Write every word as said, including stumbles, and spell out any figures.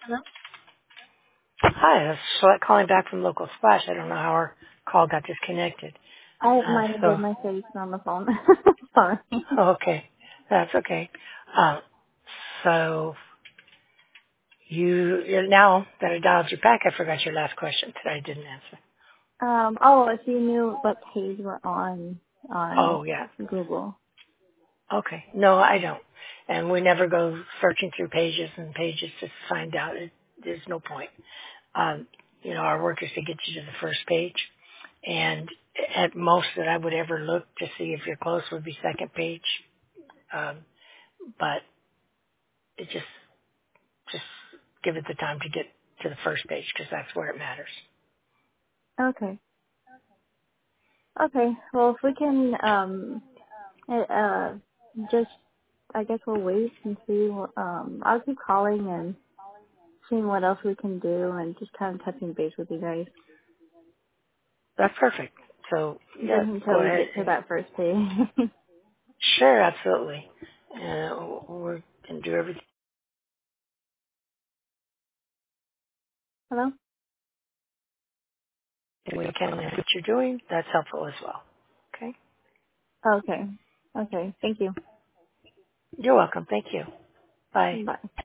Hello? Hi, this is Charlotte calling back from Local Splash. I don't know how our call got disconnected. I Uh, might have so, been my face on the phone. Sorry. oh, okay, that's okay. Um, so you you're- now that I dialed you back, I forgot your last question that I didn't answer. Um, oh, if you knew what page we're on on Oh yeah, Google. okay. No, I don't. And we never go searching through pages and pages to find out. It, there's no point. Um, you know, our work is to get you to the first page. And at most that I would ever look to see if you're close would be second page. Um, but it just, just give it the time to get to the first page because that's where it matters. Okay. Okay. Well, if we can, um, uh, uh, just, I guess we'll wait and see. What, um, I'll keep calling and seeing what else we can do and just kind of touching base with you guys That's perfect. So yeah, just go until we ahead. get to And, that first page. sure, absolutely. Uh, we can do everything Hello? we can with what you're doing. That's helpful as well. Okay. Okay. Okay. Thank you. You're welcome. Thank you. Bye. Bye.